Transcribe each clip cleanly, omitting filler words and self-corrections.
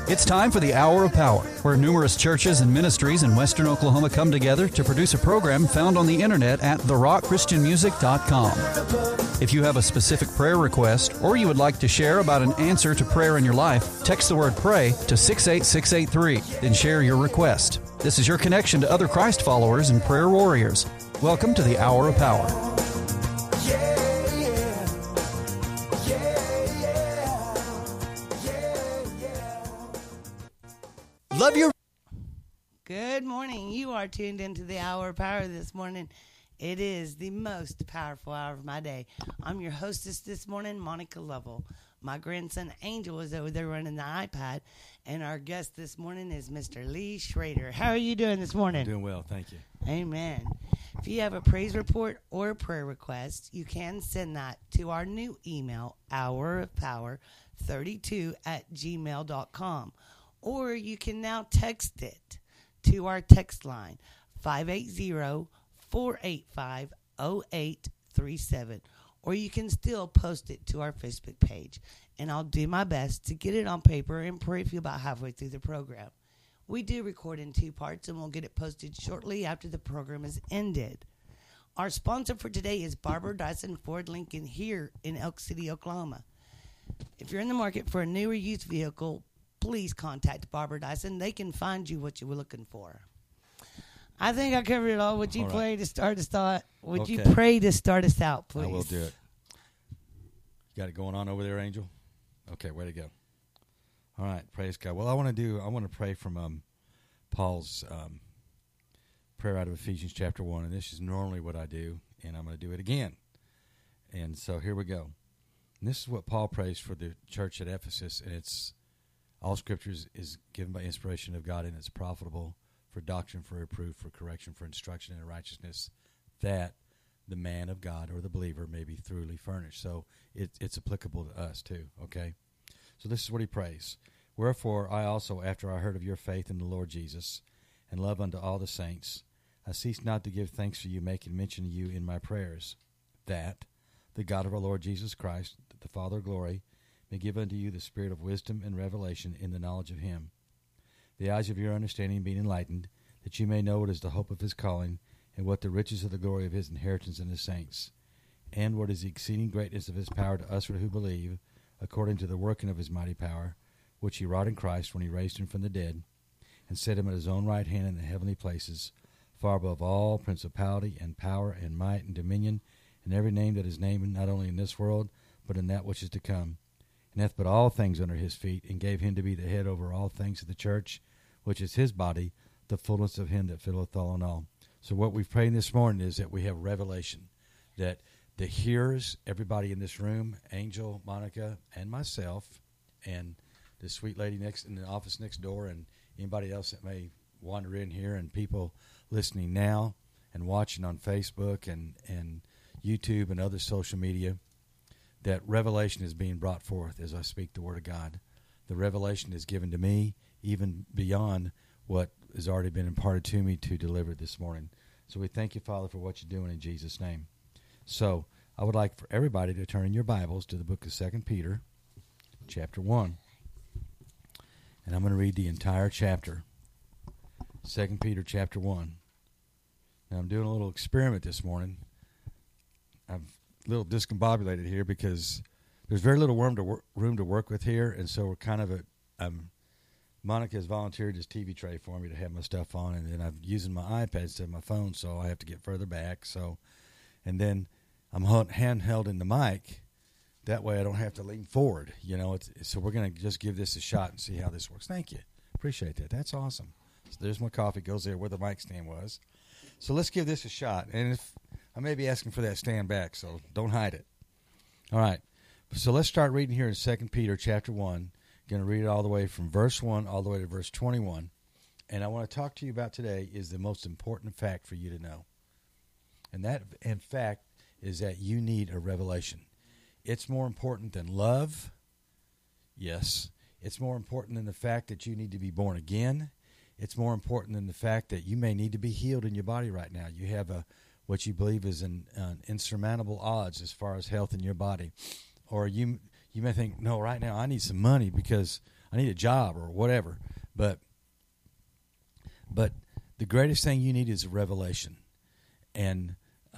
It's time for the Hour of Power, where numerous churches and ministries in Western Oklahoma come together to produce a program found on the internet at therockchristianmusic.com. If you have a specific prayer request or you would like to share about an answer to prayer in your life, text the word PRAY to 68683, then share your request. This is your connection to other Christ followers and prayer warriors. Welcome to the Hour of Power. Love your... Good morning. You are tuned into the Hour of Power this morning. It is the most powerful hour of my day. I'm your hostess this morning, Monica Lovell. My grandson Angel is over there running the iPad, and our guest this morning is Mr. Lee Schrader. How are you doing this morning? Doing well, thank you. Amen. If you have a praise report or a prayer request, you can send that to our new email, hourofpower32@gmail.com. Or you can now text it to our text line, 580-485-0837. Or you can still post it to our Facebook page. And I'll do my best to get it on paper and pray for you about halfway through the program. We do record in 2 parts, and we'll get it posted shortly after the program is ended. Our sponsor for today is Barbara Dyson Ford Lincoln here in Elk City, Oklahoma. If you're in the market for a new or used vehicle, please contact Barbara Dyson. They can find you what you were looking for. I think I covered it all. Would you pray to start us out? Would you pray to start us out, please? I will do it. You got it going on over there, Angel? Okay, way to go. All right, praise God. Well, I want to pray from Paul's prayer out of Ephesians chapter 1, and this is normally what I do, and I'm going to do it again. And so here we go. And this is what Paul prays for the church at Ephesus, and it's all scriptures is given by inspiration of God, and it's profitable for doctrine, for reproof, for correction, for instruction in righteousness, that the man of God or the believer may be thoroughly furnished. So it's applicable to us too, okay? So this is what he prays. Wherefore I also, after I heard of your faith in the Lord Jesus, and love unto all the saints, I cease not to give thanks for you, making mention of you in my prayers, that the God of our Lord Jesus Christ, the Father of glory, may give unto you the spirit of wisdom and revelation in the knowledge of him, the eyes of your understanding being enlightened, that you may know what is the hope of his calling, and what the riches of the glory of his inheritance in his saints, and what is the exceeding greatness of his power to us who believe, according to the working of his mighty power, which he wrought in Christ when he raised him from the dead, and set him at his own right hand in the heavenly places, far above all principality and power and might and dominion, and every name that is named not only in this world, but in that which is to come, and hath put all things under his feet, and gave him to be the head over all things of the church, which is his body, the fullness of him that filleth all in all. So what we've prayed this morning is that we have revelation, that the hearers, everybody in this room, Angel, Monica, and myself, and the sweet lady next in the office next door, and anybody else that may wander in here, and people listening now and watching on Facebook and YouTube and other social media, that revelation is being brought forth as I speak the word of God. The revelation is given to me even beyond what has already been imparted to me to deliver this morning. So we thank you, Father, for what you're doing in Jesus' name. So I would like for everybody to turn in your Bibles to the book of 2 Peter, chapter 1. And I'm going to read the entire chapter. 2 Peter, chapter 1. Now I'm doing a little experiment this morning. I'm a little discombobulated here because there's very little room to work with here, and so we're kind of Monica has volunteered this TV tray for me to have my stuff on, and then I'm using my iPad instead of my phone, so I have to get further back. And then I'm handheld in the mic. That way I don't have to lean forward. So we're going to just give this a shot and see how this works. Thank you. Appreciate that. That's awesome. So there's my coffee. Goes there where the mic stand was. So let's give this a shot. And if I may be asking for that stand back, so don't hide it. All right. So let's start reading here in 2 Peter chapter 1. Going to read it all the way from verse 1 all the way to verse 21. And I want to talk to you about today is the most important fact for you to know. And that, in fact, is that you need a revelation. It's more important than love. Yes. It's more important than the fact that you need to be born again. It's more important than the fact that you may need to be healed in your body right now. You have what you believe is an insurmountable odds as far as health in your body. Or you may think, no, right now I need some money because I need a job or whatever. But the greatest thing you need is a revelation. And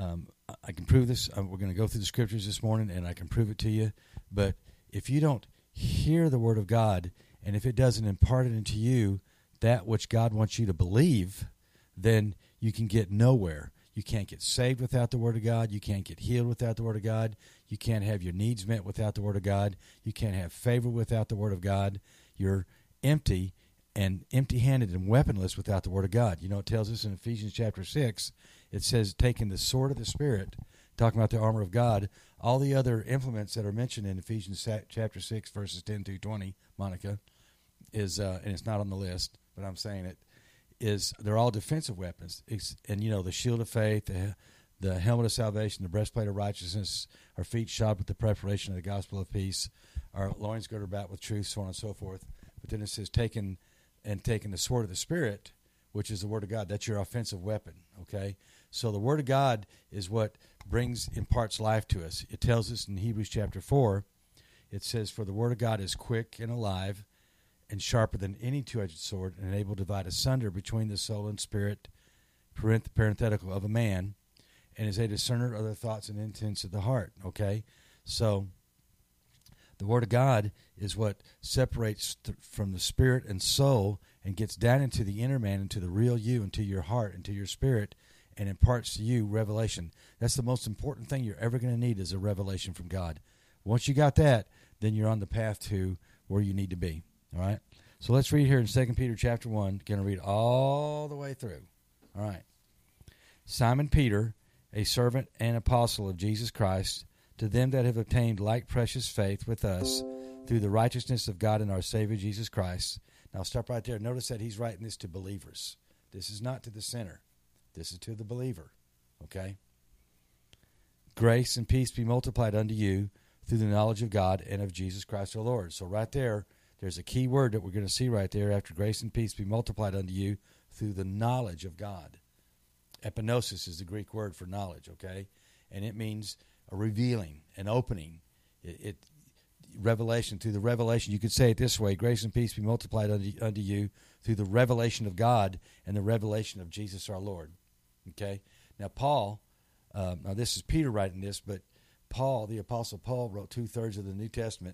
I can prove this. We're going to go through the scriptures this morning, and I can prove it to you. But if you don't hear the word of God, and if it doesn't impart it into you, that which God wants you to believe, then you can get nowhere. You can't get saved without the word of God. You can't get healed without the word of God. You can't have your needs met without the word of God. You can't have favor without the word of God. You're empty and empty-handed and weaponless without the word of God. You know, it tells us in Ephesians chapter 6, it says, taking the sword of the Spirit, talking about the armor of God, all the other implements that are mentioned in Ephesians chapter 6, verses 10 through 20, Monica, is, and it's not on the list, but I'm saying it, is they're all defensive weapons. And, you know, the shield of faith, the helmet of salvation, the breastplate of righteousness, our feet shod with the preparation of the gospel of peace, our loins girded about with truth, so on and so forth. But then it says taking the sword of the Spirit, which is the word of God. That's your offensive weapon, okay? So the word of God is what imparts life to us. It tells us in Hebrews chapter 4, it says, for the word of God is quick and alive and sharper than any two-edged sword and able to divide asunder between the soul and spirit, parenthetical, of a man, and is a discerner of the thoughts and intents of the heart, okay? So the word of God is what separates from the spirit and soul and gets down into the inner man, into the real you, into your heart, into your spirit, and imparts to you revelation. That's the most important thing you're ever going to need is a revelation from God. Once you got that, then you're on the path to where you need to be. All right? So let's read here in 2 Peter chapter 1. Going to read all the way through. All right. Simon Peter, a servant and apostle of Jesus Christ, to them that have obtained like precious faith with us through the righteousness of God and our Savior Jesus Christ. Now stop right there. Notice that he's writing this to believers. This is not to the sinner. This is to the believer. Okay? Grace and peace be multiplied unto you through the knowledge of God and of Jesus Christ our Lord. So right there, there's a key word that we're going to see right there after grace and peace be multiplied unto you through the knowledge of God. Epignosis is the Greek word for knowledge, okay? And it means a revealing, an opening. Revelation, through the revelation. You could say it this way, grace and peace be multiplied unto you through the revelation of God and the revelation of Jesus our Lord. Okay? Now Paul, now this is Peter writing this, but Paul, the Apostle Paul, wrote 2/3 of the New Testament.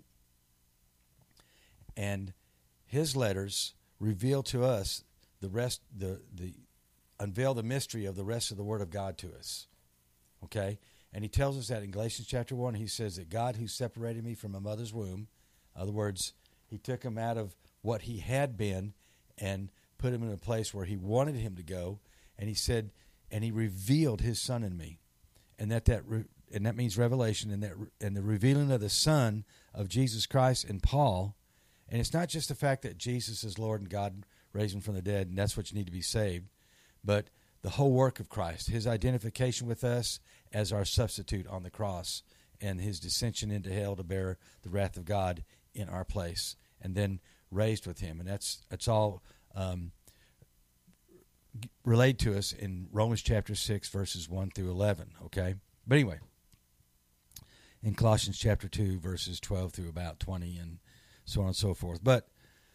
And his letters reveal to us the rest, unveil the mystery of the rest of the Word of God to us. Okay? And he tells us that in Galatians chapter 1, he says that God who separated me from my mother's womb, in other words, he took him out of what he had been and put him in a place where he wanted him to go. And he said, and he revealed his Son in me. And that means revelation, and the revealing of the Son of Jesus Christ in Paul. And it's not just the fact that Jesus is Lord and God raised him from the dead, and that's what you need to be saved, but the whole work of Christ, his identification with us as our substitute on the cross, and his descension into hell to bear the wrath of God in our place, and then raised with him. And that's all relayed to us in Romans chapter 6, verses 1 through 11, okay? But anyway, in Colossians chapter 2, verses 12 through about 20, and so on and so forth. But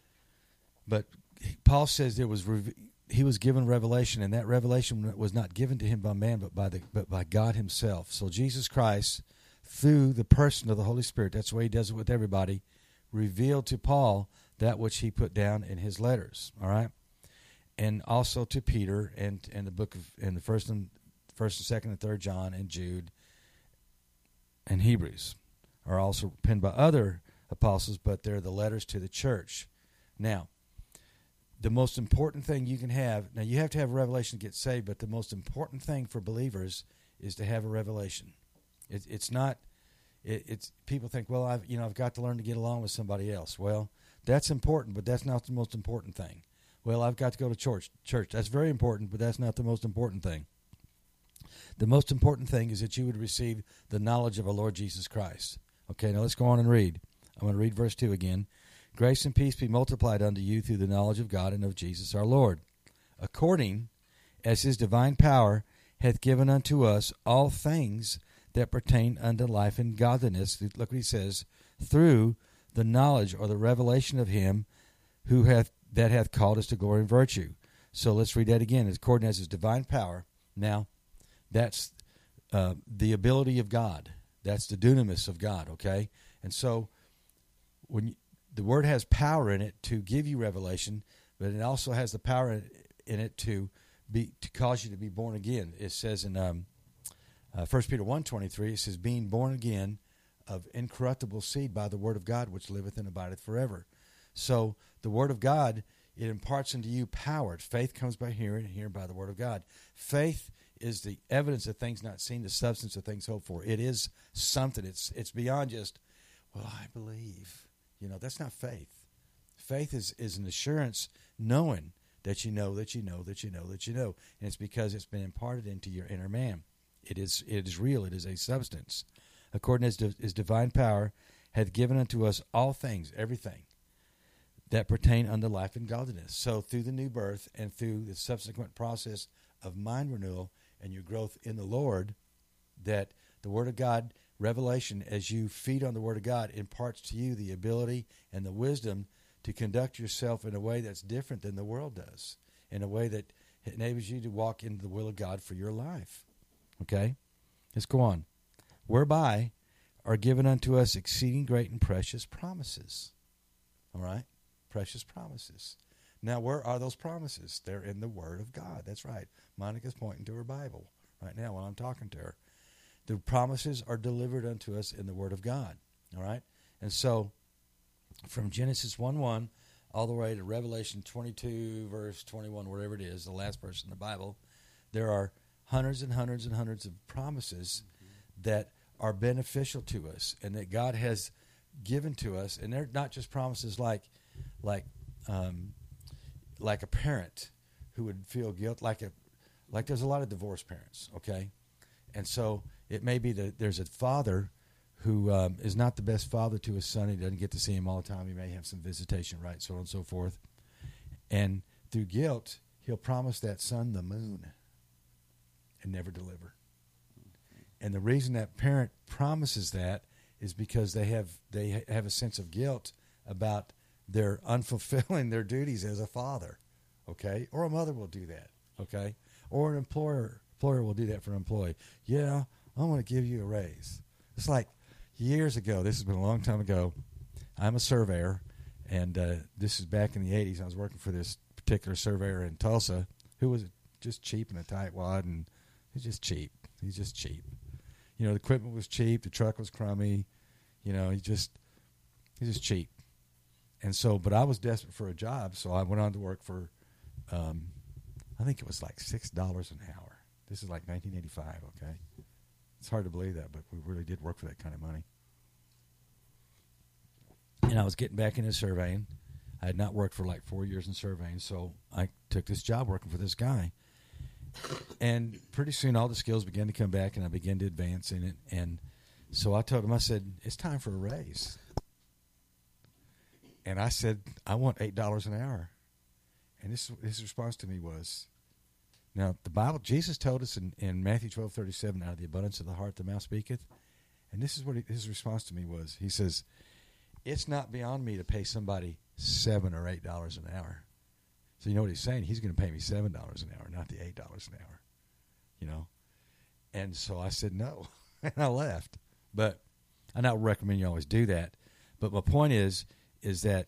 Paul says he was given revelation, and that revelation was not given to him by man, but by God himself. So Jesus Christ, through the person of the Holy Spirit, that's the way he does it with everybody, revealed to Paul that which he put down in his letters. All right, and also to Peter, and the first and second and third John and Jude and Hebrews are also penned by other apostles, but they're the letters to the church. Now, the most important thing you can have, now you have to have a revelation to get saved, but the most important thing for believers is to have a revelation. It's people think, well, I've got to learn to get along with somebody else. Well, that's important, but that's not the most important thing. Well, I've got to go to church. That's very important, but that's not the most important thing. The most important thing is that you would receive the knowledge of our Lord Jesus Christ. Okay, now let's go on and read. I'm going to read verse 2 again. Grace and peace be multiplied unto you through the knowledge of God and of Jesus our Lord, according as his divine power hath given unto us all things that pertain unto life and godliness. Look what he says, through the knowledge or the revelation of him that hath called us to glory and virtue. So let's read that again. According as his divine power. Now, that's the ability of God. That's the dunamis of God, okay? And so when the word has power in it to give you revelation, but it also has the power in it to cause you to be born again. It says in 1 Peter 1:23, it says, being born again of incorruptible seed by the word of God, which liveth and abideth forever. So the word of God, it imparts into you power. Faith comes by hearing, and hearing by the word of God. Faith is the evidence of things not seen, the substance of things hoped for. It is something. It's beyond just, well, I believe. That's not faith. Faith is an assurance, knowing that you know that you know that you know that you know. And it's because it's been imparted into your inner man. It is real. It is a substance. According as his divine power hath given unto us all things, everything, that pertain unto life and godliness. So through the new birth and through the subsequent process of mind renewal and your growth in the Lord, that the Word of God, revelation, as you feed on the Word of God, imparts to you the ability and the wisdom to conduct yourself in a way that's different than the world does, in a way that enables you to walk into the will of God for your life. Okay? Let's go on. Whereby are given unto us exceeding great and precious promises. All right? Precious promises. Now, where are those promises? They're in the Word of God. That's right. Monica's pointing to her Bible right now while I'm talking to her. The promises are delivered unto us in the Word of God. All right? And so, from Genesis 1:1 all the way to Revelation 22, verse 21, whatever it is, the last verse in the Bible, there are hundreds and hundreds and hundreds of promises that are beneficial to us and that God has given to us. And they're not just promises like a parent who would feel guilt, like there's a lot of divorced parents, okay? And so it may be that there's a father who is not the best father to his son. He doesn't get to see him all the time. He may have some visitation, right, so on and so forth. And through guilt, he'll promise that son the moon and never deliver. And the reason that parent promises that is because they have a sense of guilt about their unfulfilling their duties as a father, okay? Or a mother will do that, okay? Or an employer will do that for an employee. Yeah, I want to give you a raise. It's like years ago, this has been a long time ago, I'm a surveyor, and this is back in the 80s. I was working for this particular surveyor in Tulsa who was just cheap and a tightwad, and he's just cheap. He's just cheap. The equipment was cheap. The truck was crummy. He's just cheap. And so, but I was desperate for a job, so I went on to work for, I think it was like $6 an hour. This is like 1985, okay? It's hard to believe that, but we really did work for that kind of money. And I was getting back into surveying. I had not worked for like 4 years in surveying, so I took this job working for this guy. And pretty soon all the skills began to come back, and I began to advance in it. And so I told him, I said, it's time for a raise. And I said, I want $8 an hour. And his response to me was, now the Bible, Jesus told us in Matthew 12:37, out of the abundance of the heart the mouth speaketh. And this is what his response to me was. He says, it's not beyond me to pay somebody $7 or $8 an hour. So you know what he's saying? He's going to pay me $7 an hour, not the $8 an hour. And so I said no, and I left. But I don't recommend you always do that. But my point is that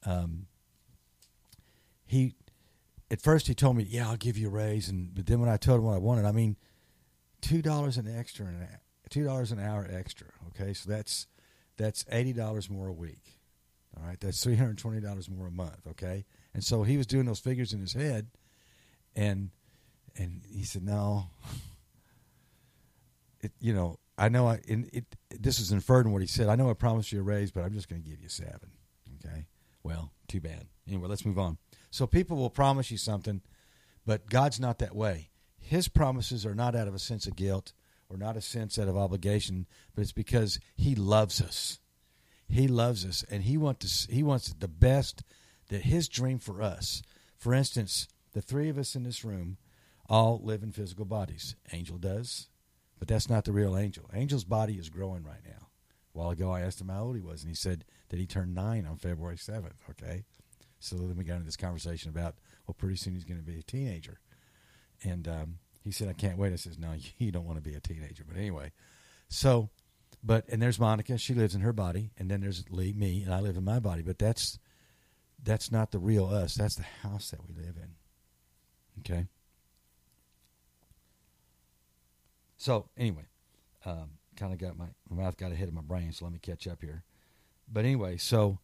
he, at first he told me, yeah, I'll give you a raise, but then when I told him what I wanted, I mean, $2 an hour extra. Okay, so that's $80 more a week. All right, that's $320 more a month. Okay, and so he was doing those figures in his head, and he said, no, I know this is inferred in what he said. I know I promised you a raise, but I'm just going to give you 7. Okay, well, too bad. Anyway, let's move on. So people will promise you something, but God's not that way. His promises are not out of a sense of guilt or not a sense out of obligation, but it's because he loves us. He loves us, and he wants the best, that his dream for us. For instance, the 3 of us in this room all live in physical bodies. Angel does, but that's not the real Angel. Angel's body is growing right now. A while ago, I asked him how old he was, and he said that he turned 9 on February 7th, okay? So then we got into this conversation about, well, pretty soon he's going to be a teenager. And he said, I can't wait. I says, no, you don't want to be a teenager. But anyway, so, and there's Monica. She lives in her body. And then there's Lee, me, and I live in my body. But that's not the real us. That's the house that we live in. Okay? So, anyway, kind of got my mouth got ahead of my brain, so let me catch up here. But anyway, so,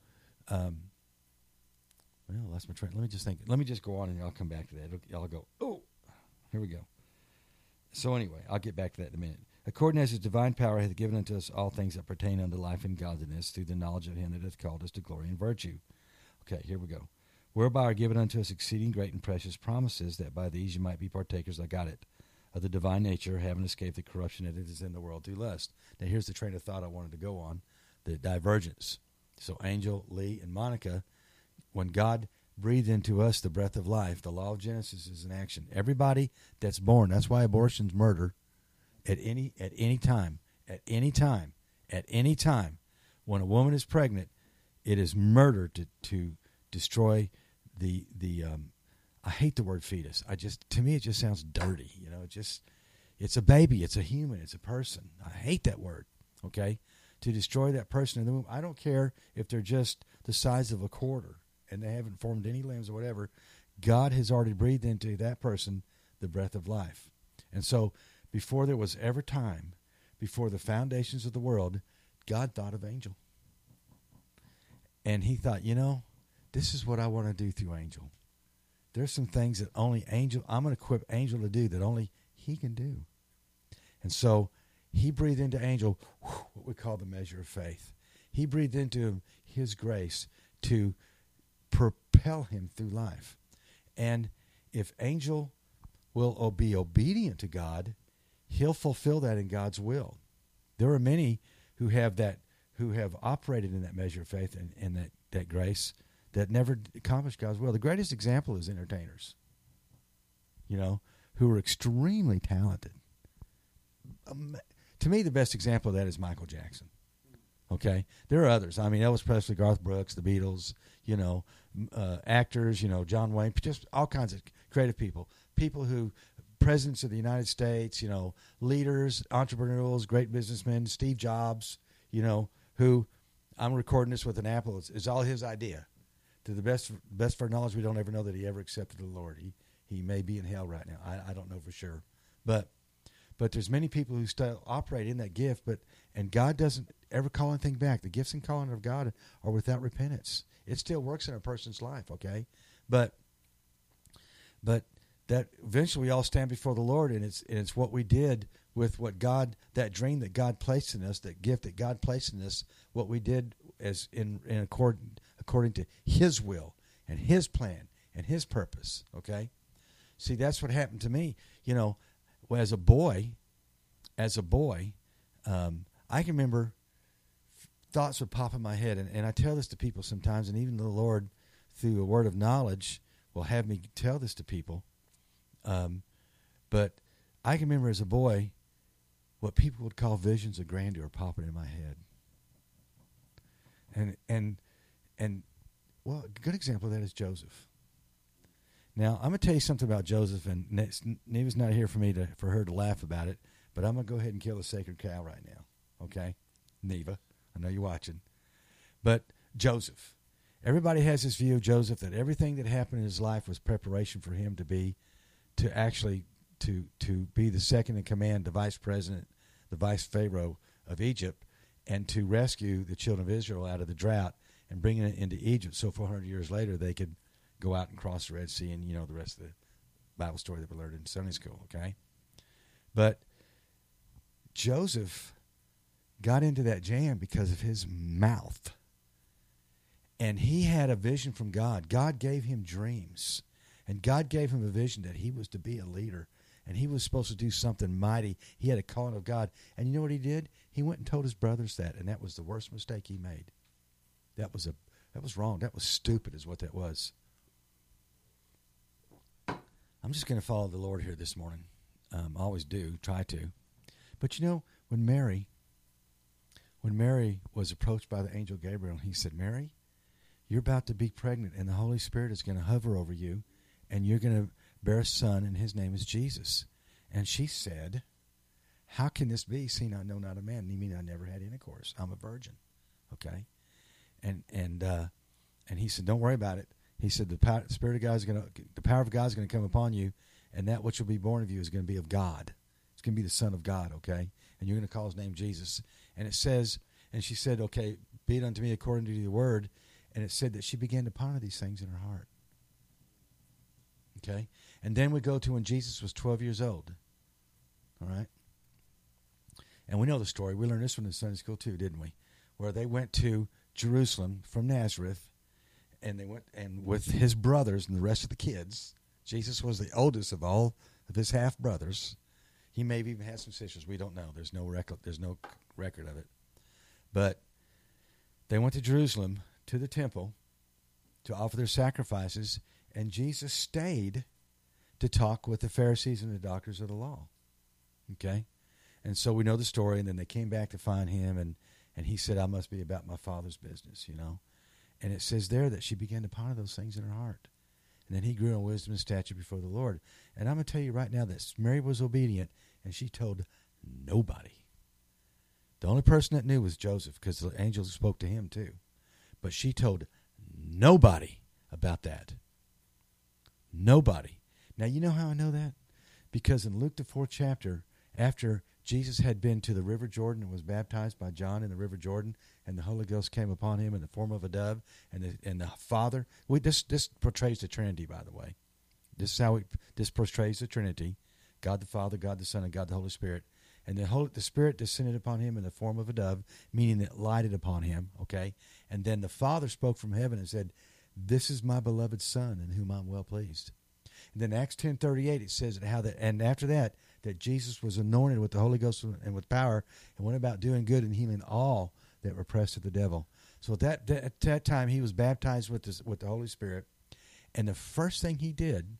well, that's my train. Let me just think. Let me just go on, and I'll come back to that. I'll go, oh, here we go. So anyway, I'll get back to that in a minute. According as his divine power hath given unto us all things that pertain unto life and godliness, through the knowledge of him that hath called us to glory and virtue. Okay, here we go. Whereby are given unto us exceeding great and precious promises, that by these you might be partakers, I got it, of the divine nature, having escaped the corruption that is in the world through lust. Now here's the train of thought I wanted to go on, the divergence. So Angel, Lee, and Monica, when God breathed into us the breath of life, the law of Genesis is in action. Everybody that's born, that's why abortion's murder at any time, when a woman is pregnant, it is murder to destroy the I hate the word fetus. To me it just sounds dirty, it's a baby, it's a human, it's a person. I hate that word, okay? To destroy that person in the womb. I don't care if they're just the size of a quarter and they haven't formed any limbs or whatever. God has already breathed into that person the breath of life. And so before there was ever time, before the foundations of the world, God thought of Angel. And he thought, this is what I want to do through Angel. There's some things that only Angel, I'm going to equip Angel to do that only he can do. And so he breathed into Angel what we call the measure of faith. He breathed into him his grace to propel him through life. And if Angel will be obedient to God, he'll fulfill that in God's will. There are many who have operated in that measure of faith and that grace that never accomplished God's will. The greatest example is entertainers, who are extremely talented. To me, the best example of that is Michael Jackson. Okay? There are others. I mean, Elvis Presley, Garth Brooks, the Beatles, actors, John Wayne, just all kinds of creative people. People who, presidents of the United States, leaders, entrepreneurs, great businessmen, Steve Jobs, who, I'm recording this with an Apple. It's all his idea. To the best of our knowledge, we don't ever know that he ever accepted the Lord. He may be in hell right now. I don't know for sure. But there's many people who still operate in that gift, and God doesn't ever call anything back. The gifts and calling of God are without repentance. It still works in a person's life, okay? But that eventually we all stand before the Lord, and it's what we did with what God, that dream that God placed in us, that gift that God placed in us, what we did as in according to His will and His plan and His purpose. Okay, see, that's what happened to me. As a boy, I can remember thoughts would pop in my head, and I tell this to people sometimes, and even the Lord, through a word of knowledge, will have me tell this to people. But I can remember as a boy what people would call visions of grandeur popping in my head. And well, a good example of that is Joseph. Now, I'm going to tell you something about Joseph, and Neva's not here for her to laugh about it, but I'm going to go ahead and kill the sacred cow right now, okay? Neva, I know you're watching. But Joseph, everybody has this view of Joseph that everything that happened in his life was preparation for him to be the second in command, the vice president, the vice pharaoh of Egypt, and to rescue the children of Israel out of the drought and bring it into Egypt so 400 years later they could go out and cross the Red Sea and, the rest of the Bible story that we learned in Sunday school, okay? But Joseph got into that jam because of his mouth. And he had a vision from God. God gave him dreams. And God gave him a vision that he was to be a leader. And he was supposed to do something mighty. He had a calling of God. And you know what he did? He went and told his brothers that. And that was the worst mistake he made. That was wrong. That was stupid is what that was. I'm just going to follow the Lord here this morning. I always do, try to. But when when Mary was approached by the angel Gabriel, he said, Mary, you're about to be pregnant, and the Holy Spirit is going to hover over you, and you're going to bear a son, and his name is Jesus. And she said, how can this be, seeing I know not a man? You mean I never had intercourse? I'm a virgin. Okay? And he said, don't worry about it. He said, the power of God is going to come upon you, and that which will be born of you is going to be of God. It's going to be the Son of God, okay? And you're going to call his name Jesus. And it says, and she said, okay, be it unto me according to your word. And it said that she began to ponder these things in her heart. Okay? And then we go to when Jesus was 12 years old. All right? And we know the story. We learned this one in Sunday school too, didn't we? Where they went to Jerusalem from Nazareth, and they went, and with his brothers and the rest of the kids. Jesus was the oldest of all of his half-brothers. He may have even had some sisters. We don't know. There's no record of it. But they went to Jerusalem, to the temple, to offer their sacrifices, and Jesus stayed to talk with the Pharisees and the doctors of the law. Okay? And so we know the story, and then they came back to find him, and he said, I must be about my Father's business, you know. And it says there that she began to ponder those things in her heart. And then he grew in wisdom and stature before the Lord. And I'm going to tell you right now that Mary was obedient, and she told nobody. The only person that knew was Joseph, because the angel spoke to him too. But she told nobody about that. Nobody. Now, you know how I know that? Because in Luke, the 4th chapter, after Jesus had been to the River Jordan and was baptized by John in the River Jordan, and the Holy Ghost came upon him in the form of a dove, and the Father. This portrays the Trinity, by the way. This portrays the Trinity: God the Father, God the Son, and God the Holy Spirit. And the Spirit descended upon him in the form of a dove, meaning that it lighted upon him. Okay, and then the Father spoke from heaven and said, "This is my beloved Son, in whom I'm well pleased." And then Acts 10:38, it says and after that Jesus was anointed with the Holy Ghost and with power, and went about doing good and healing all that were oppressed of the devil. So at that time he was baptized with the Holy Spirit, and the first thing he did,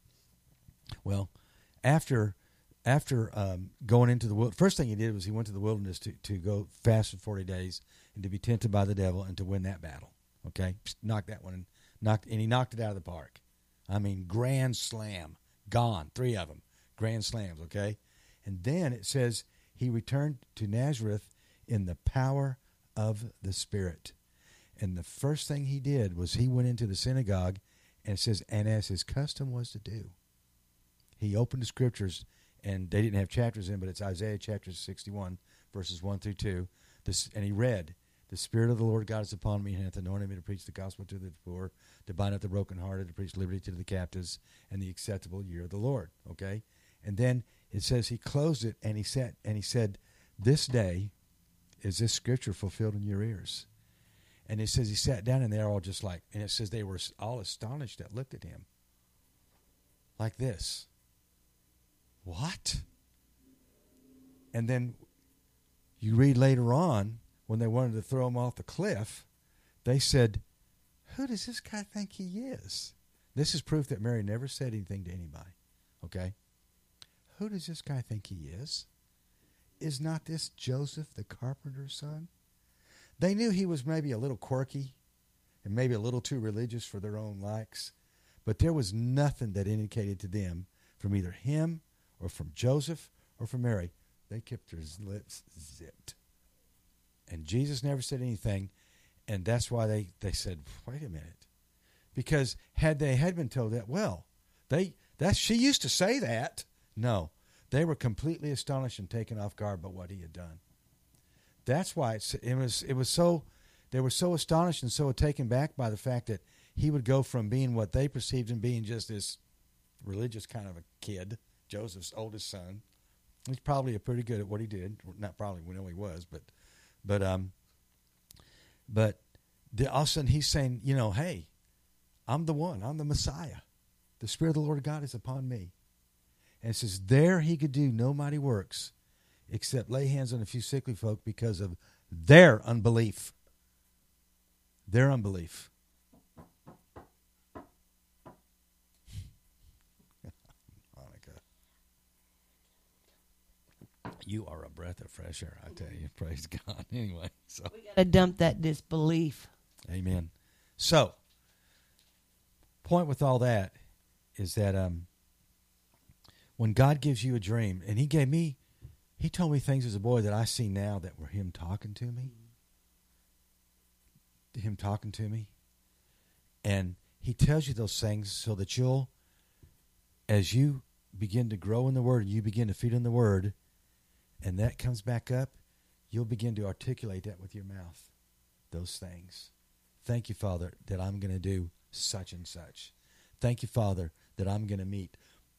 well, after going into the wilderness, first thing he did was he went to the wilderness to go fast for 40 days and to be tempted by the devil and to win that battle. Okay, knocked that one and he knocked it out of the park. I mean, grand slam, gone, 3 of them, grand slams, okay? And then it says he returned to Nazareth in the power of the Spirit. And the first thing he did was he went into the synagogue, and it says, and as his custom was to do, he opened the scriptures, and they didn't have chapters in, but it's Isaiah chapter 61, verses 1 through 2. And he read, the Spirit of the Lord God is upon me, and hath anointed me to preach the gospel to the poor, to bind up the brokenhearted, to preach liberty to the captives, and the acceptable year of the Lord. Okay? And then it says he closed it, and he said, this day is this scripture fulfilled in your ears. And it says he sat down, and they're all just like, and it says they were all astonished that looked at him. Like this. What? And then you read later on, when they wanted to throw him off the cliff, they said, who does this guy think he is? This is proof that Mary never said anything to anybody. Okay? Who does this guy think he is? Is not this Joseph, the carpenter's son? They knew he was maybe a little quirky and maybe a little too religious for their own likes, but there was nothing that indicated to them from either him or from Joseph or from Mary. They kept their lips zipped. And Jesus never said anything, and that's why they said, wait a minute. Because had been told that, well, she used to say that. No, they were completely astonished and taken off guard by what he had done. That's why they were so astonished and so taken back by the fact that he would go from being what they perceived him being just this religious kind of a kid, Joseph's oldest son. He's probably pretty good at what he did. Not probably, we know he was, but all of a sudden he's saying, hey, I'm the one. I'm the Messiah. The Spirit of the Lord God is upon me. And it says there he could do no mighty works except lay hands on a few sickly folk because of their unbelief. Their unbelief. You are a breath of fresh air, I tell you. Praise God. Anyway, so We got to dump that disbelief. amen. So, point with all that is that when God gives you a dream, and He told me things as a boy that I see now that were Him talking to me. Him talking to me. And He tells you those things so that you'll, as you begin to grow in the Word, you begin to feed in the Word, and that comes back up, you'll begin to articulate that with your mouth, those things. Thank you, Father, that I'm going to do such and such. Thank you, Father, that I'm going to meet,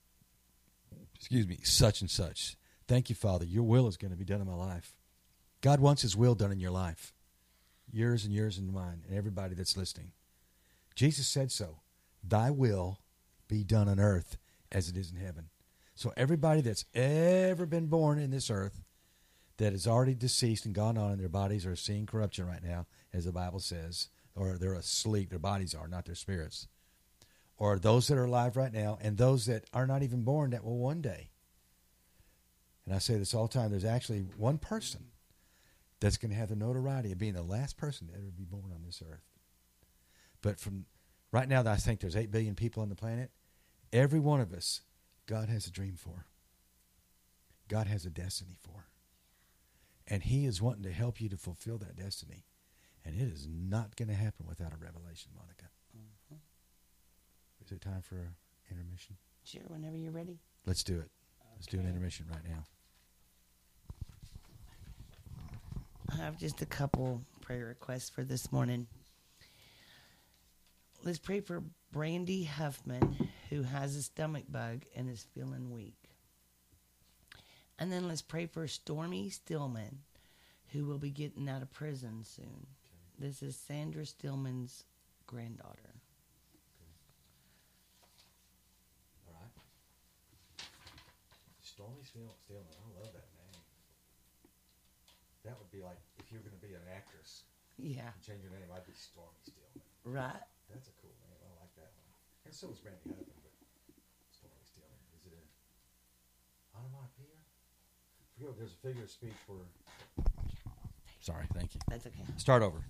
such and such. Thank you, Father, your will is going to be done in my life. God wants His will done in your life, yours and mine, and everybody that's listening. Jesus said so. Thy will be done on earth as it is in heaven. So everybody that's ever been born in this earth that is already deceased and gone on, and their bodies are seeing corruption right now, as the Bible says, or they're asleep, their bodies are, not their spirits. Or those that are alive right now, and those that are not even born that will one day. And I say this all the time, there's actually one person that's going to have the notoriety of being the last person to ever be born on this earth. But from right now, I think there's 8 billion people on the planet. Every one of us, God has a dream for. God has a destiny for. And He is wanting to help you to fulfill that destiny. And it is not going to happen without a revelation, Monica. Mm-hmm. Is it time for an intermission? Sure, whenever you're ready. Let's do it. Let's do an intermission right now. I have just a couple prayer requests for this morning. Let's pray for Brandy Huffman, who has a stomach bug and is feeling weak. And then let's pray for Stormy Stillman, who will be getting out of prison soon. Okay. This is Sandra Stillman's granddaughter. Okay. All right. Stormy Stillman, I love that name. That would be like if you were going to be an actress. Yeah. Change your name, I'd be Stormy Stillman. Right. That's a cool name. I like that one. And so is Brandy Huffman, but Stormy Stillman. Is it an onomatopoeia? Forget, there's a figure of speech for... Sorry, thank you. That's okay. Start over.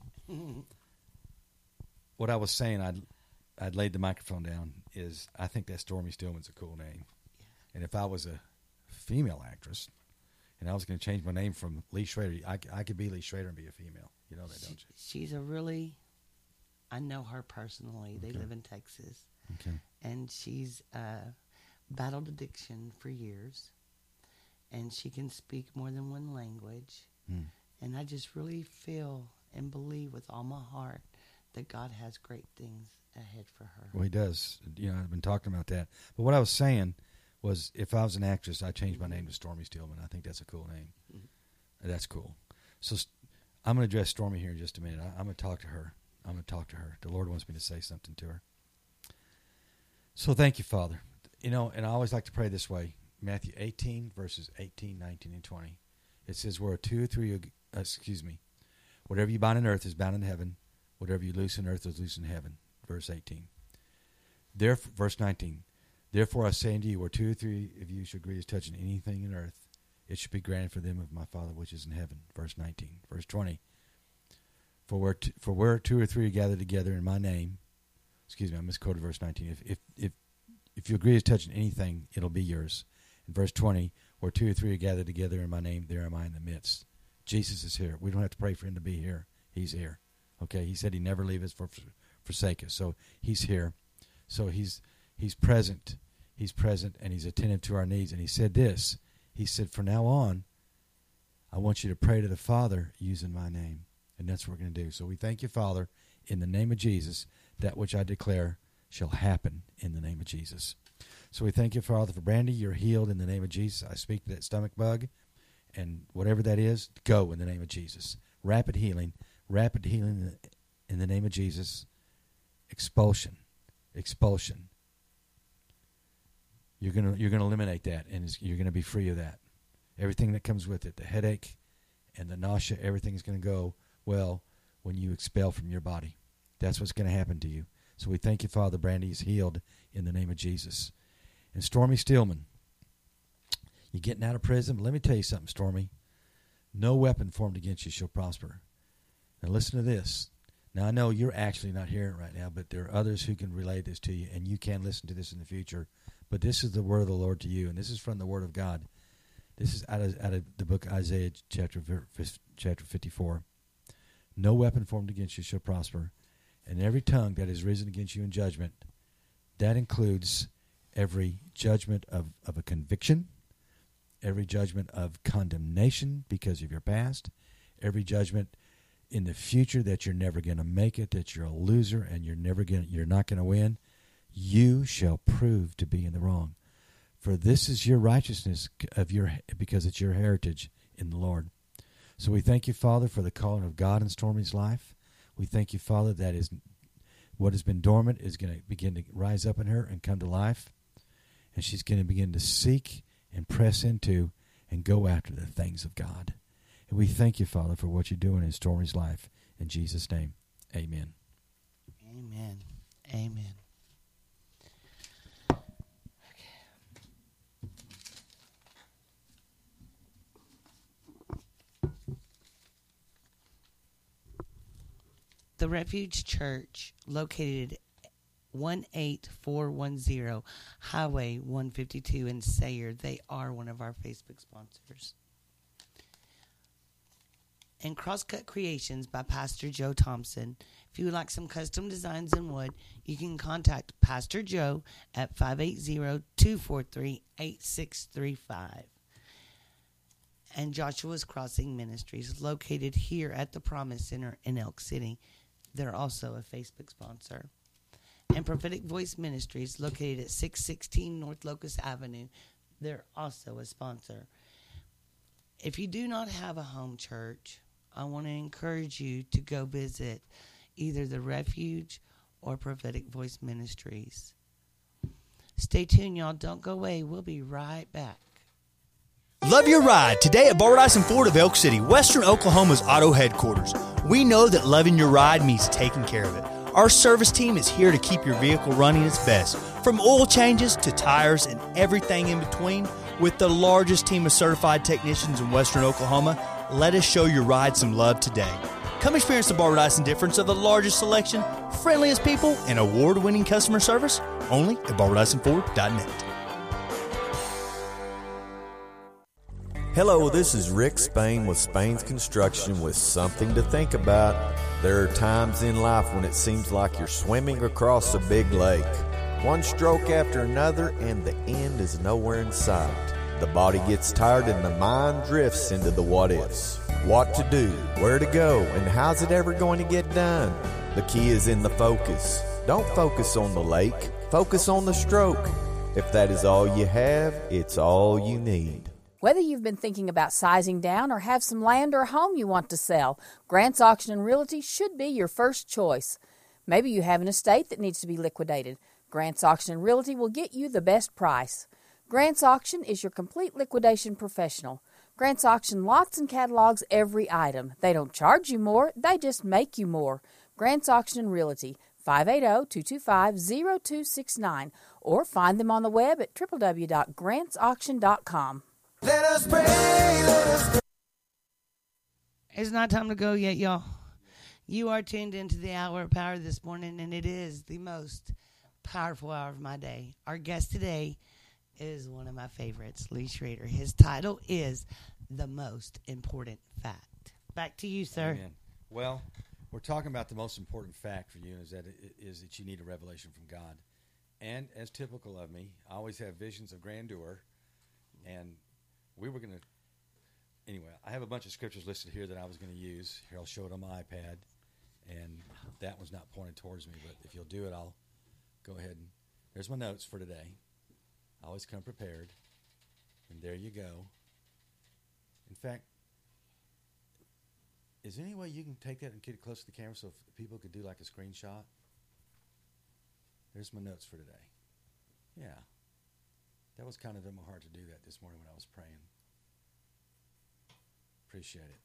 What I was saying, I'd laid the microphone down, is I think that Stormy Stillman's a cool name. Yeah. And if I was a female actress, and I was going to change my name from Lee Schrader, I could be Lee Schrader and be a female. You know that, don't you? She's a really... I know her personally. Okay. They live in Texas. Okay. And she's battled addiction for years. And she can speak more than one language. Hmm. And I just really feel and believe with all my heart that God has great things ahead for her. Well, He does. You know, I've been talking about that. But what I was saying was, if I was an actress, I'd change my name to Stormy Stillman. I think that's a cool name. Mm-hmm. That's cool. So I'm going to address Stormy here in just a minute. I'm going to talk to her. The Lord wants me to say something to her. So thank you, Father. You know, and I always like to pray this way. Matthew 18, verses 18, 19, and 20. It says, where 2 or 3, whatever you bind on earth is bound in heaven. Whatever you loose on earth is loose in heaven. Verse 18. Verse 19. Therefore I say unto you, where 2 or 3 of you shall agree as touching anything in earth, it shall be granted for them of my Father which is in heaven. Verse 19. Verse 20. For where 2 or 3 are gathered together in my name, I misquoted verse 19. If you agree as touching anything, it'll be yours. In verse 20, where 2 or 3 are gathered together in my name, there am I in the midst. Jesus is here. We don't have to pray for Him to be here. He's here. Okay, He said He'd never leave us, forsake us. So He's here. So He's present. He's present, and He's attentive to our needs. And He said this. He said, from now on, I want you to pray to the Father using my name. And that's what we're going to do. So we thank you, Father, in the name of Jesus, that which I declare shall happen in the name of Jesus. So we thank you, Father, for Brandy. You're healed in the name of Jesus. I speak to that stomach bug, and whatever that is, go in the name of Jesus. Rapid healing in the name of Jesus. Expulsion. You're going to eliminate that, and you're going to be free of that. Everything that comes with it, the headache and the nausea, everything's going to go well when you expel from your body. That's what's going to happen to you. So we thank you, Father. Brandy is healed in the name of Jesus. And Stormy Stillman, You're getting out of prison. But let me tell you something, Stormy. No weapon formed against you shall prosper. Now listen to this. Now, I know you're actually not hearing it right now, but there are others who can relate this to you, and you can listen to this in the future. But this is the word of the Lord to you, and this is from the Word of God. This is out of the book Isaiah chapter 54. No weapon formed against you shall prosper, and every tongue that is risen against you in judgment, that includes every judgment of a conviction, every judgment of condemnation because of your past, every judgment in the future that you're never going to make it, that you're a loser and you're not going to win, you shall prove to be in the wrong. For this is your righteousness because it's your heritage in the Lord. So we thank you, Father, for the calling of God in Stormy's life. We thank you, Father, that is what has been dormant is going to begin to rise up in her and come to life. And she's going to begin to seek and press into and go after the things of God. And we thank you, Father, for what you're doing in Stormy's life. In Jesus' name, amen. Amen. Amen. The Refuge Church, located 18410 Highway 152 in Sayre, they are one of our Facebook sponsors. And Crosscut Creations by Pastor Joe Thompson. If you would like some custom designs in wood, you can contact Pastor Joe at 580-243-8635. And Joshua's Crossing Ministries, located here at the Promise Center in Elk City. They're also a Facebook sponsor. And Prophetic Voice Ministries, located at 616 North Locust Avenue. They're also a sponsor. If you do not have a home church, I want to encourage you to go visit either the Refuge or Prophetic Voice Ministries. Stay tuned, y'all. Don't go away. We'll be right back. Love your ride today at Barbara Dyson Ford of Elk City, Western Oklahoma's auto headquarters. We know that loving your ride means taking care of it. Our service team is here to keep your vehicle running its best, from oil changes to tires and everything in between. With the largest team of certified technicians in Western Oklahoma, let us show your ride some love today. Come experience the Barbara Dyson difference of the largest selection, friendliest people, and award-winning customer service only at BarbaraDysonFord.net. Hello, this is Rick Spain with Spain's Construction with something to think about. There are times in life when it seems like you're swimming across a big lake. One stroke after another and the end is nowhere in sight. The body gets tired and the mind drifts into the what-ifs. What to do, where to go, and how's it ever going to get done? The key is in the focus. Don't focus on the lake, focus on the stroke. If that is all you have, it's all you need. Whether you've been thinking about sizing down or have some land or home you want to sell, Grant's Auction and Realty should be your first choice. Maybe you have an estate that needs to be liquidated. Grant's Auction and Realty will get you the best price. Grant's Auction is your complete liquidation professional. Grant's Auction lots and catalogs every item. They don't charge you more, they just make you more. Grant's Auction and Realty, 580-225-0269, or find them on the web at www.grantsauction.com. Let us pray, let us pray. It's not time to go yet, y'all. You are tuned into the Hour of Power this morning, and it is the most powerful hour of my day. Our guest today is one of my favorites, Lee Schrader. His title is The Most Important Fact. Back to you, sir. Amen. Well, we're talking about the most important fact for you is that you need a revelation from God. And as typical of me, I always have visions of grandeur, and we were going to, anyway, I have a bunch of scriptures listed here that I was going to use. Here, I'll show it on my iPad, and that one's not pointed towards me, but if you'll do it, I'll go ahead and, there's my notes for today. I always come prepared, and there you go. In fact, is there any way you can take that and get it close to the camera so if people could do like a screenshot? There's my notes for today. Yeah. That was kind of in my heart to do that this morning when I was praying. Appreciate it.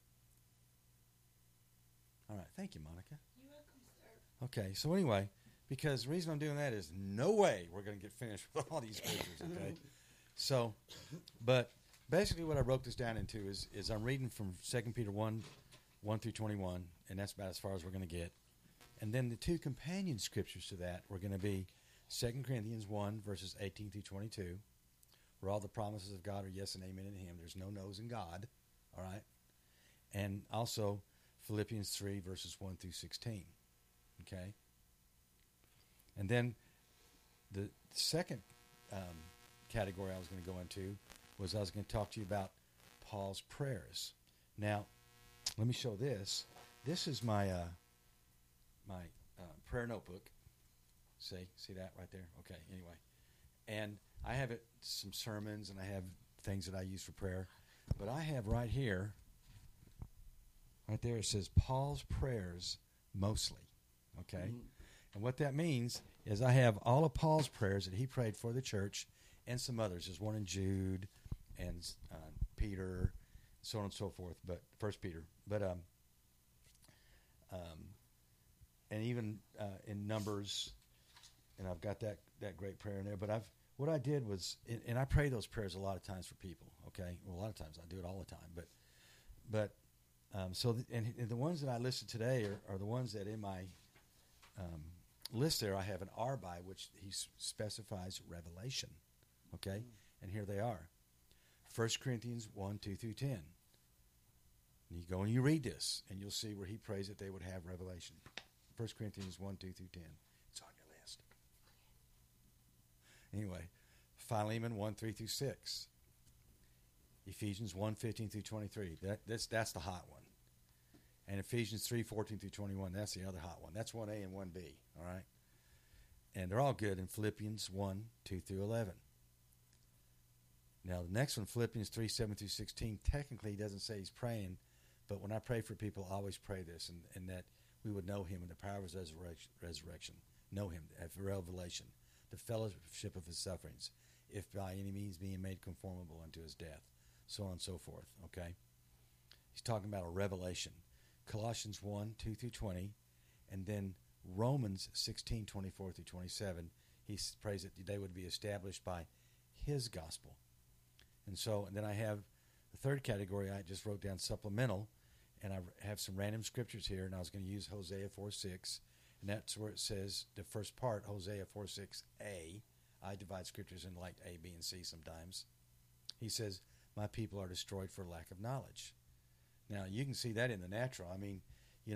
All right. Thank you, Monica. You're welcome, sir. Okay. So anyway, because the reason I'm doing that is no way we're going to get finished with all these scriptures, okay? So, but basically what I broke this down into is I'm reading from 2 Peter 1 through 21, and that's about as far as we're going to get. And then the two companion scriptures to that were going to be 2 Corinthians 1, verses 18 through 22, where all the promises of God are yes and amen in him. There's no no's in God, all right? And also Philippians 3, verses 1 through 16, okay? And then the second category I was going to go into was I was going to talk to you about Paul's prayers. Now, let me show this. This is my prayer notebook. See that right there? Okay, anyway. And I have some sermons, and I have things that I use for prayer. But I have right here, right there, it says Paul's prayers mostly, okay? Mm-hmm. And what that means is I have all of Paul's prayers that he prayed for the church and some others. There's one in Jude and Peter, so on and so forth, but 1 Peter. But and even in Numbers, and I've got that great prayer in there. But what I did was, and I pray those prayers a lot of times for people. Okay, well, a lot of times I do it all the time. But and the ones that I listed today are the ones that in my list there I have an R by, which he specifies revelation. Okay, and here they are: 1 Corinthians 1, 2 through 10. And you go and you read this, and you'll see where he prays that they would have revelation. 1 Corinthians 1, 2 through 10. It's on your list. Anyway, Philemon 1, 3 through 6. Ephesians 1, 15 through 23. That's the hot one. And Ephesians 3, 14 through 21. That's the other hot one. That's 1A and 1B. All right? And they're all good in Philippians 1, 2 through 11. Now, the next one, Philippians 3, 7 through 16, technically he doesn't say he's praying, but when I pray for people, I always pray this, and that we would know him in the power of his resurrection, know him, have revelation, the fellowship of his sufferings, if by any means being made conformable unto his death, so on and so forth, okay? He's talking about a revelation. Colossians 1, 2 through 20, and then Romans 16, 24 through 27, he prays that they would be established by his gospel. And then I have the third category. I just wrote down supplemental, and I have some random scriptures here, and I was going to use Hosea 4:6, and that's where it says the first part, Hosea 4:6a. I divide scriptures into like A, B, and C sometimes. He says, my people are destroyed for lack of knowledge. Now, you can see that in the natural. I mean,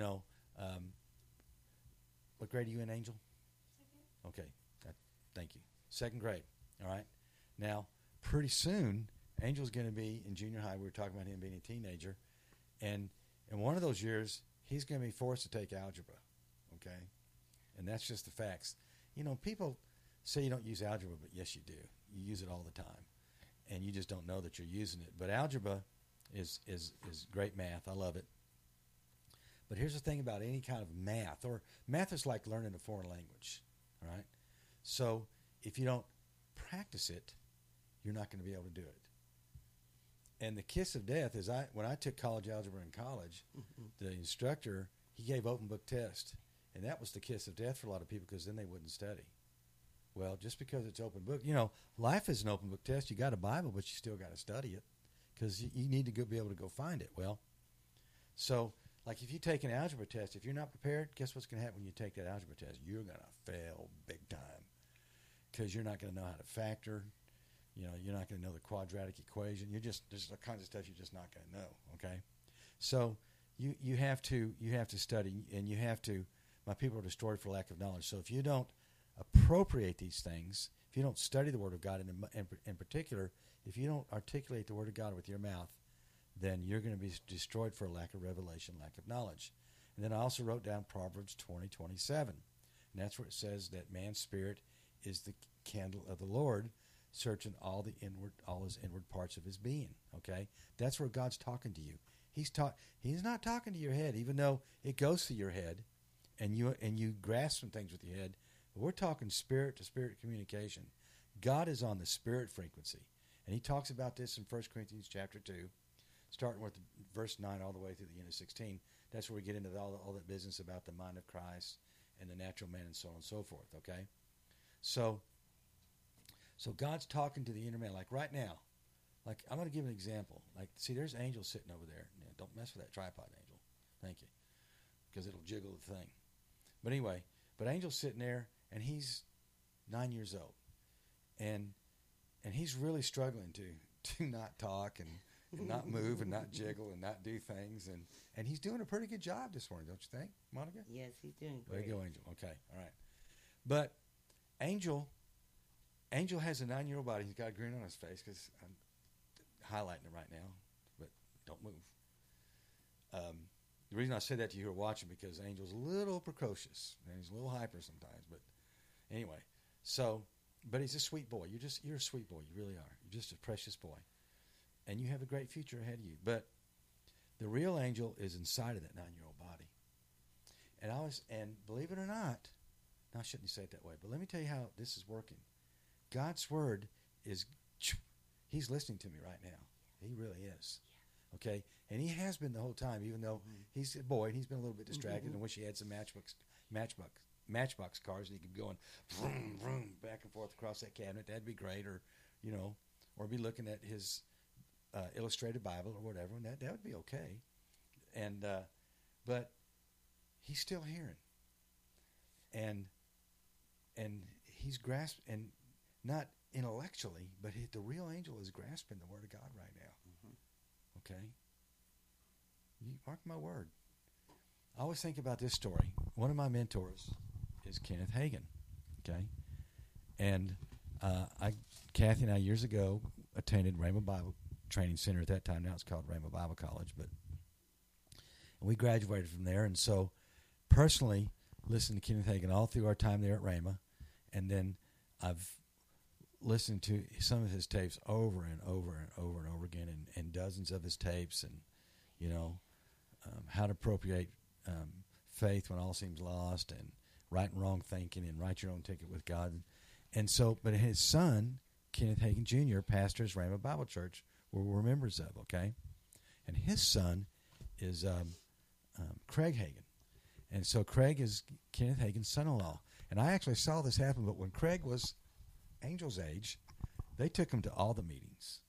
what grade are you in, Angel? Second. Okay, thank you. Second grade, all right? Now, pretty soon, Angel's going to be in junior high. We were talking about him being a teenager. And in one of those years, he's going to be forced to take algebra, okay? And that's just the facts. People say you don't use algebra, but yes, you do. You use it all the time. And you just don't know that you're using it. But algebra is great math. I love it. But here's the thing about any kind of math, or math is like learning a foreign language, all right? So if you don't practice it, you're not going to be able to do it. And the kiss of death is when I took college algebra in college, the instructor, he gave open book tests. And that was the kiss of death for a lot of people because then they wouldn't study. Well, just because it's open book, life is an open book test. You got a Bible, but you still got to study it because you need to be able to go find it. Well, so like if you take an algebra test, if you're not prepared, guess what's going to happen when you take that algebra test? You're going to fail big time because you're not going to know how to factor. You're not going to know the quadratic equation. There's all kinds of stuff you're just not going to know, okay? So you have to study, and my people are destroyed for lack of knowledge. So if you don't appropriate these things, if you don't study the Word of God, in particular, if you don't articulate the Word of God with your mouth, then you're going to be destroyed for lack of revelation, lack of knowledge. And then I also wrote down Proverbs 20:27, and that's where it says that man's spirit is the candle of the Lord, searching all his inward parts of his being. Okay, that's where God's talking to you. He's not talking to your head, even though it goes through your head, and you grasp some things with your head. But we're talking spirit to spirit communication. God is on the spirit frequency, and He talks about this in 1 Corinthians chapter 2, starting with verse 9 all the way through the end of 16. That's where we get into all that business about the mind of Christ and the natural man and so on and so forth. Okay, so So God's talking to the inner man, like right now. Like, I'm going to give an example. Like, see, there's Angel sitting over there. Now, don't mess with that tripod, Angel. Thank you. Because it'll jiggle the thing. But anyway, Angel's sitting there, and he's 9 years old. And he's really struggling to not talk and not move and not jiggle and not do things. And he's doing a pretty good job this morning, don't you think, Monica? Yes, he's doing Way great. to go, Angel. Okay, all right. But Angel has a 9-year-old body. He's got a grin on his face because I'm highlighting it right now, but don't move. The reason I said that to you who are watching, because Angel's a little precocious and he's a little hyper sometimes. But anyway, but he's a sweet boy. You're a sweet boy. You really are. You're just a precious boy, and you have a great future ahead of you. But the real Angel is inside of that 9-year-old body. And believe it or not, now I shouldn't say it that way, but let me tell you how this is working. God's word he's listening to me right now. He really is. Okay? And he has been the whole time, even though he's a boy and he's been a little bit distracted and wish he had some matchbox cars and he could be going vroom, vroom, back and forth across that cabinet. That'd be great. Or, or be looking at his illustrated Bible or whatever, and that would be okay. And but he's still hearing. And he's grasped, and not intellectually, but the real Angel is grasping the Word of God right now. Okay? You mark my word. I always think about this story. One of my mentors is Kenneth Hagin. Okay? And Kathy and I years ago attended Rhema Bible Training Center at that time. Now it's called Rhema Bible College. And we graduated from there. And so personally listened to Kenneth Hagin all through our time there at Rhema. And then I've listened to some of his tapes over and over and over and over again, and dozens of his tapes, and how to appropriate faith when all seems lost, and right and wrong thinking, and write your own ticket with God. And so, but his son, Kenneth Hagin Jr., pastors Rhema Bible Church, where we're members of, okay? And his son is Craig Hagin. And so Craig is Kenneth Hagin's son-in-law. And I actually saw this happen, but when Craig was Angel's age, they took him to all the meetings.